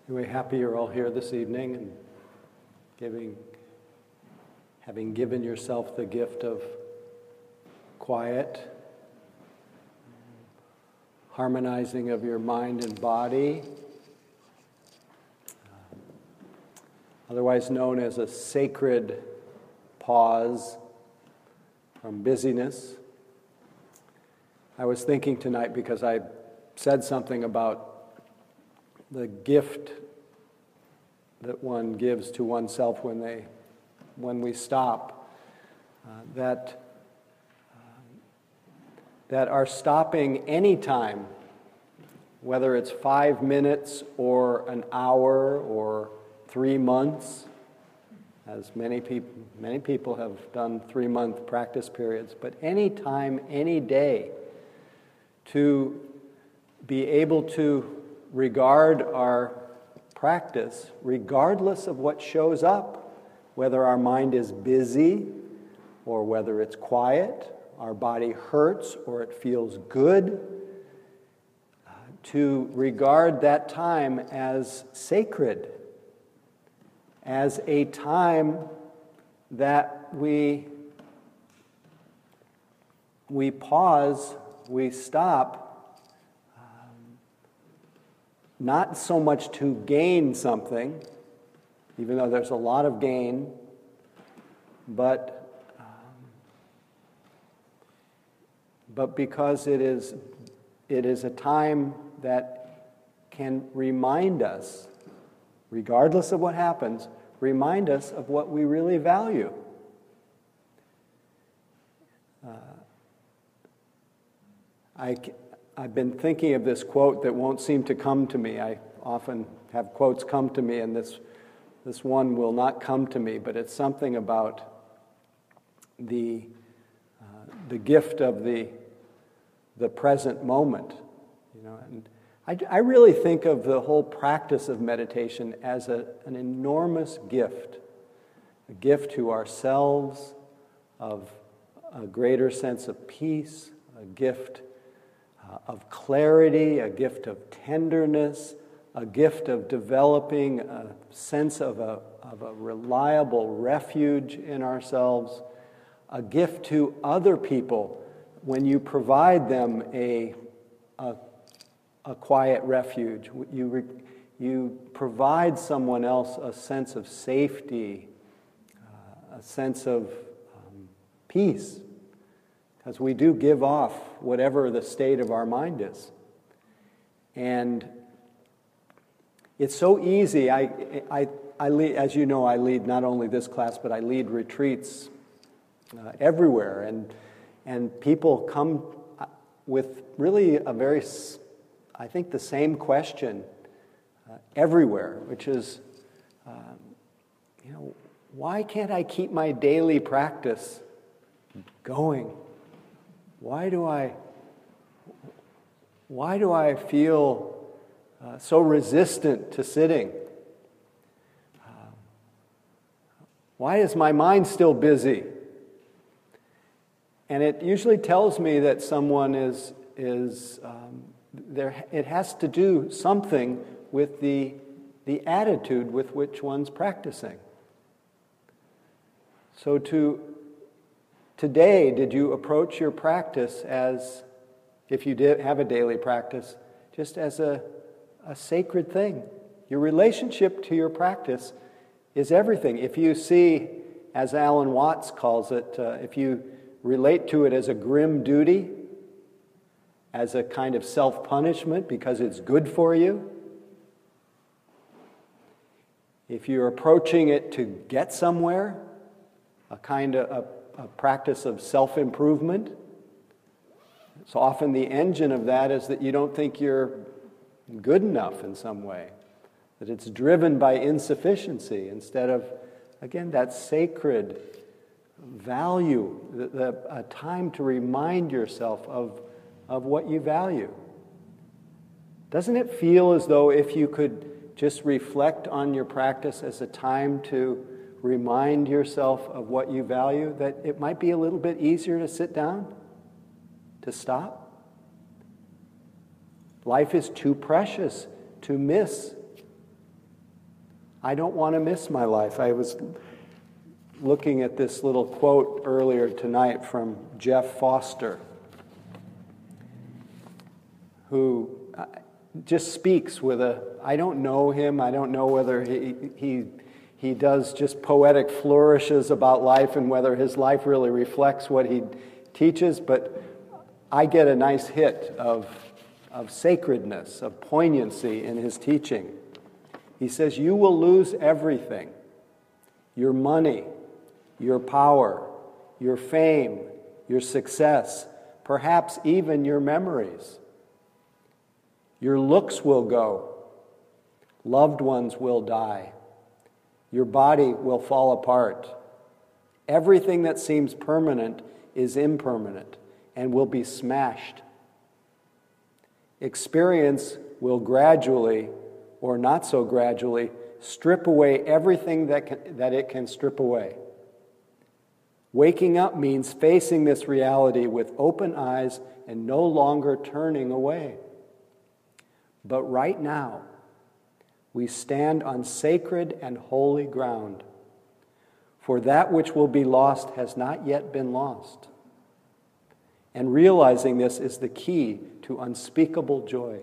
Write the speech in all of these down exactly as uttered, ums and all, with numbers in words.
Anyway, happy you're all here this evening and giving, having given yourself the gift of quiet, harmonizing of your mind and body, uh, otherwise known as a sacred pause from busyness. I was thinking tonight because I said something about the gift that one gives to oneself when they, when we stop, uh, that uh, that our stopping any time, whether it's five minutes or an hour or three months, as many people many people have done three-month practice periods, but any time, any day, to be able to regard our practice, regardless of what shows up, whether our mind is busy or whether it's quiet, our body hurts or it feels good, uh, to regard that time as sacred, as a time that we, we pause, we stop, not so much to gain something, even though there's a lot of gain, but um, but because it is it is a time that can remind us, regardless of what happens, remind us of what we really value. Uh, I. I've been thinking of this quote that won't seem to come to me. I often have quotes come to me, and this this one will not come to me, but it's something about the uh, the gift of the the present moment. You know, and I, I really think of the whole practice of meditation as a, an enormous gift, a gift to ourselves of a greater sense of peace, a gift Uh, of clarity, a gift of tenderness, a gift of developing a sense of a, of a reliable refuge in ourselves, a gift to other people when you provide them a, a, a quiet refuge. You, re, you provide someone else a sense of safety, uh, a sense of um, peace. As we do give off whatever the state of our mind is. And it's so easy. I, I, I lead, as you know, I lead not only this class, but I lead retreats uh, everywhere. And, and people come with really a very, I think, the same question uh, everywhere, which is, um, you know, why can't I keep my daily practice going? Why do I, why do I feel uh, so resistant to sitting? Uh, why is my mind still busy? And it usually tells me that someone is, is um, there. It has to do something with the, the attitude with which one's practicing. So to Today, did you approach your practice as, if you did have a daily practice, just as a, a sacred thing? Your relationship to your practice is everything. If you see, as Alan Watts calls it, uh, if you relate to it as a grim duty, as a kind of self-punishment because it's good for you, if you're approaching it to get somewhere, a kind of a a practice of self-improvement. So often the engine of that is that you don't think you're good enough in some way, that it's driven by insufficiency instead of, again, that sacred value, the, the, a time to remind yourself of, of what you value. Doesn't it feel as though if you could just reflect on your practice as a time to remind yourself of what you value, that it might be a little bit easier to sit down, to stop? Life is too precious to miss I don't want to miss my life. I was looking at this little quote earlier tonight from Jeff Foster, who just speaks with a, I don't know him, I don't know whether he, he, he does just poetic flourishes about life and whether his life really reflects what he teaches, but I get a nice hit of, of sacredness, of poignancy in his teaching. He says, you will lose everything, your money, your power, your fame, your success, perhaps even your memories. Your looks will go. Loved ones will die. Your body will fall apart. Everything that seems permanent is impermanent and will be smashed. Experience will gradually, or not so gradually, strip away everything that can, that it can strip away. Waking up means facing this reality with open eyes and no longer turning away. But right now, we stand on sacred and holy ground, for that which will be lost has not yet been lost. And realizing this is the key to unspeakable joy.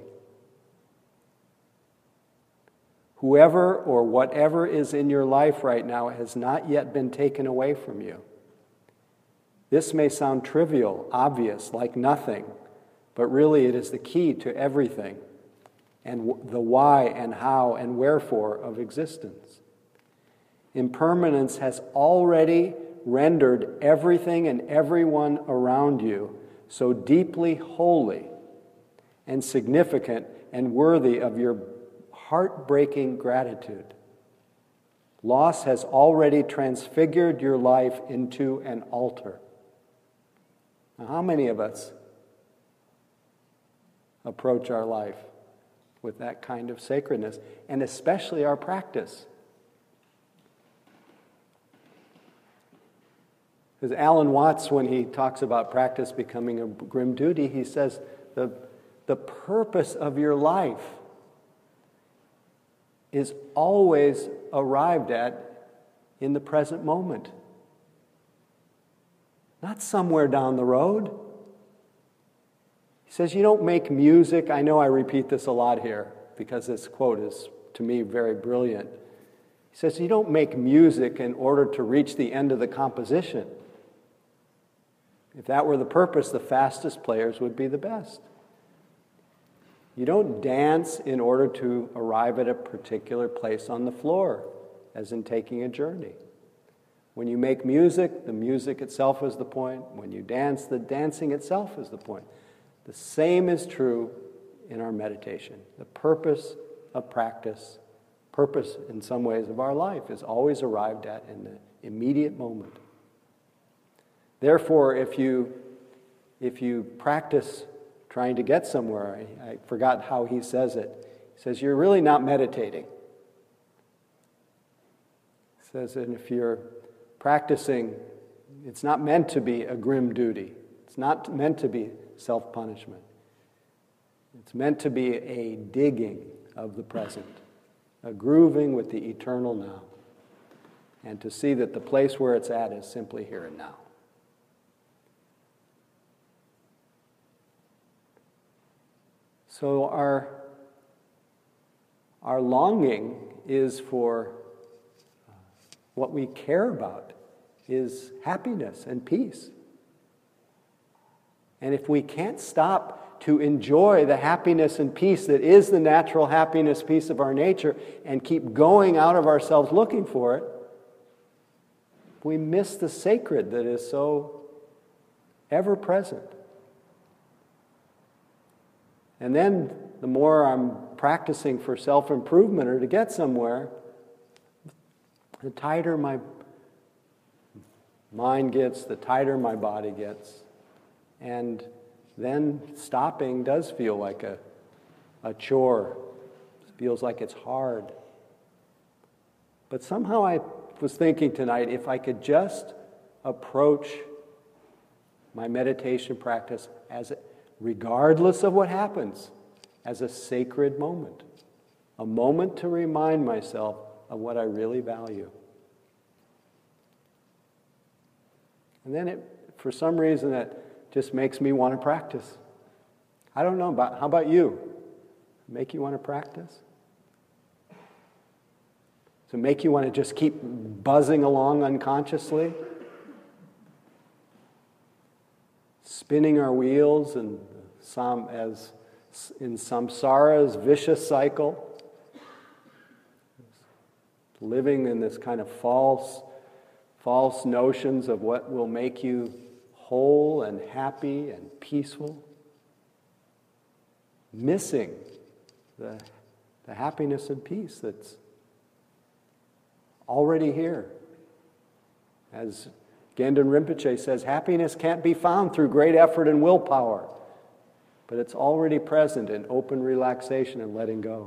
Whoever or whatever is in your life right now has not yet been taken away from you. This may sound trivial, obvious, like nothing, but really it is the key to everything, and the why and how and wherefore of existence. Impermanence has already rendered everything and everyone around you so deeply holy and significant and worthy of your heartbreaking gratitude. Loss has already transfigured your life into an altar. Now, how many of us approach our life with that kind of sacredness, and especially our practice? Because Alan Watts, when he talks about practice becoming a grim duty, he says the, the purpose of your life is always arrived at in the present moment. Not somewhere down the road. He says, you don't make music. I know I repeat this a lot here because this quote is, to me, very brilliant. He says, you don't make music in order to reach the end of the composition. If that were the purpose, the fastest players would be the best. You don't dance in order to arrive at a particular place on the floor, as in taking a journey. When you make music, the music itself is the point. When you dance, the dancing itself is the point. The same is true in our meditation. The purpose of practice, purpose in some ways of our life, is always arrived at in the immediate moment. Therefore, if you, if you practice trying to get somewhere, I, I forgot how he says it. He says, you're really not meditating. He says, and if you're practicing, it's not meant to be a grim duty. It's not meant to be self-punishment. It's meant to be a digging of the present, a grooving with the eternal now, and to see that the place where it's at is simply here and now. So our, our longing is for what we care about is happiness and peace. And if we can't stop to enjoy the happiness and peace that is the natural happiness, peace of our nature, and keep going out of ourselves looking for it, we miss the sacred that is so ever present. And then the more I'm practicing for self-improvement or to get somewhere, the tighter my mind gets, the tighter my body gets. And then stopping does feel like a, a chore. It feels like it's hard. But somehow I was thinking tonight, if I could just approach my meditation practice as, regardless of what happens, as a sacred moment. A moment to remind myself of what I really value. And then it, for some reason, that just makes me want to practice. I don't know about, how about you? Make you want to practice? Does it make you want to just keep buzzing along unconsciously? Spinning our wheels and some as in samsara's vicious cycle, living in this kind of false, false notions of what will make you whole and happy and peaceful, missing the, the happiness and peace that's already here. As Gendon Rinpoche says, happiness can't be found through great effort and willpower, but it's already present in open relaxation and letting go.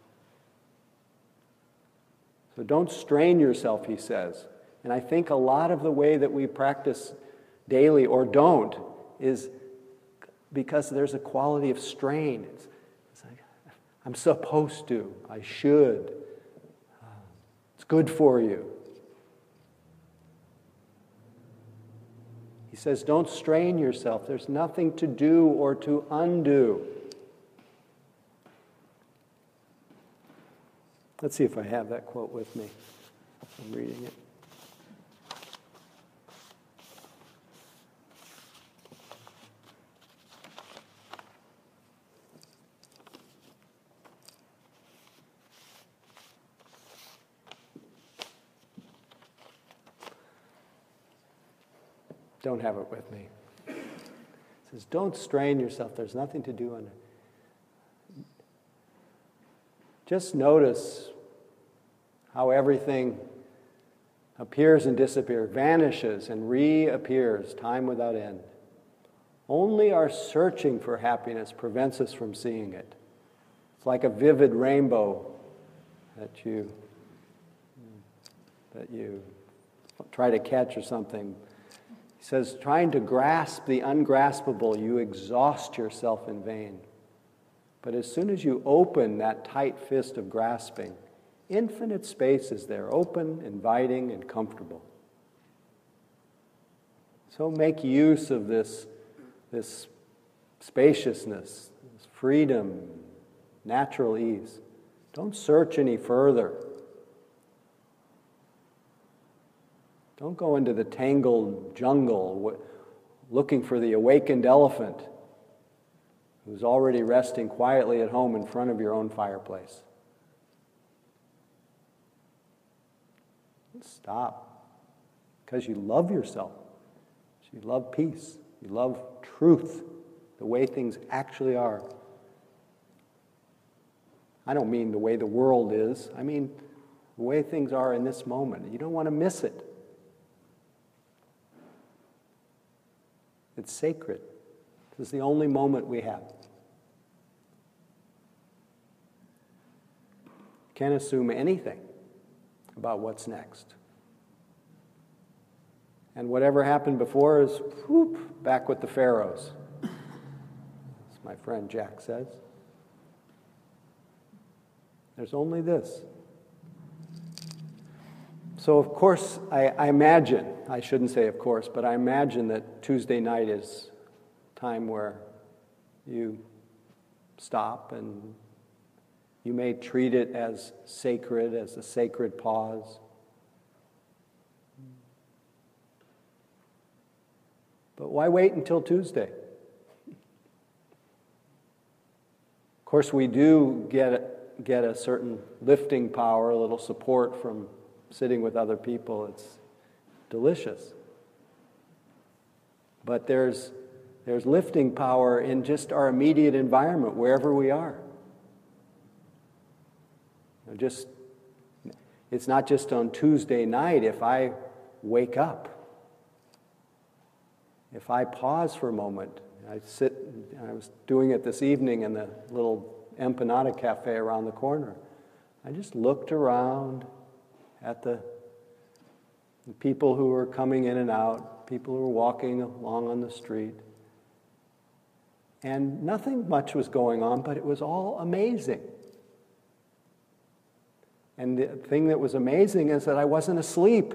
So don't strain yourself, he says. And I think a lot of the way that we practice daily or don't is because there's a quality of strain. It's, it's like, I'm supposed to, I should. Uh, it's good for you. He says, don't strain yourself. There's nothing to do or to undo. Let's see if I have that quote with me. I'm reading it. Don't have it with me. It says, don't strain yourself. There's nothing to do on it. Just notice how everything appears and disappears, vanishes and reappears, time without end. Only our searching for happiness prevents us from seeing it. It's like a vivid rainbow that you that you try to catch or something. He says, trying to grasp the ungraspable, you exhaust yourself in vain. But as soon as you open that tight fist of grasping, infinite space is there, open, inviting, and comfortable. So make use of this, this spaciousness, this freedom, natural ease. Don't search any further. Don't go into the tangled jungle looking for the awakened elephant who's already resting quietly at home in front of your own fireplace. Stop. Because you love yourself. You love peace. You love truth, the way things actually are. I don't mean the way the world is. I mean the way things are in this moment. You don't want to miss it. It's sacred. This is the only moment we have. Can't assume anything about what's next. And whatever happened before is whoop, back with the pharaohs, as my friend Jack says. There's only this. So, of course, I, I imagine, I shouldn't say of course, but I imagine that Tuesday night is time where you stop and you may treat it as sacred, as a sacred pause. But why wait until Tuesday? Of course, we do get, get a certain lifting power, a little support from sitting with other people. It's delicious. But there's, there's lifting power in just our immediate environment, wherever we are. You know, just, it's not just on Tuesday night. If I wake up, if I pause for a moment, I sit, I was doing it this evening in the little empanada cafe around the corner. I just looked around at the, the people who were coming in and out, people who were walking along on the street. And nothing much was going on, but it was all amazing. And the thing that was amazing is that I wasn't asleep.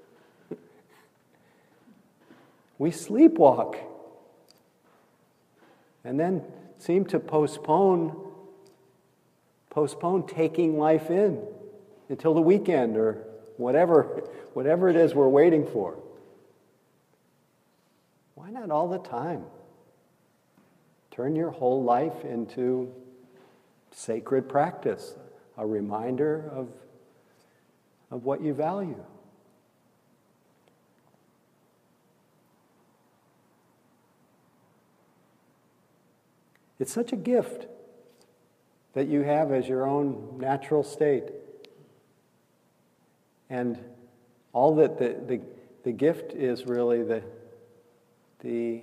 We sleepwalk. And then seem to postpone postpone taking life in until the weekend or whatever, whatever it is we're waiting for. Why not all the time? Turn your whole life into sacred practice, a reminder of, of what you value. It's such a gift that you have as your own natural state. And all that the, the, the gift is really the, the,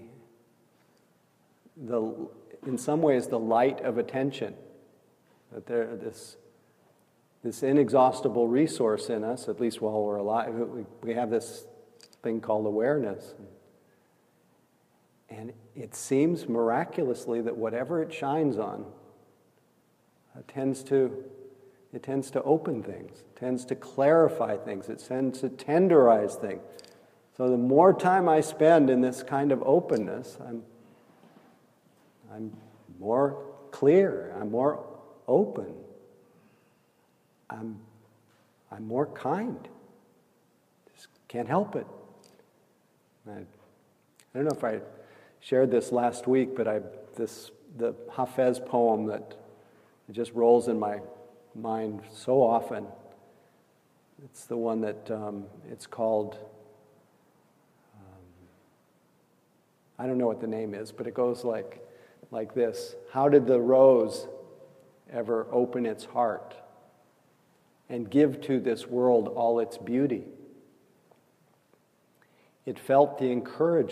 the, in some ways, the light of attention. That there, this, this inexhaustible resource in us, at least while we're alive, we, we have this thing called awareness. And it seems miraculously that whatever it shines on uh, tends to it tends to open things, tends to clarify things, it tends to tenderize things. So the more time I spend in this kind of openness, I'm I'm more clear, I'm more open, I'm I'm more kind. Just can't help it. I, I don't know if I shared this last week, but I this the Hafez poem that it just rolls in my mind so often. It's the one that um, it's called. Um, I don't know what the name is, but it goes like like this: How did the rose ever open its heart and give to this world all its beauty? It felt the encouragement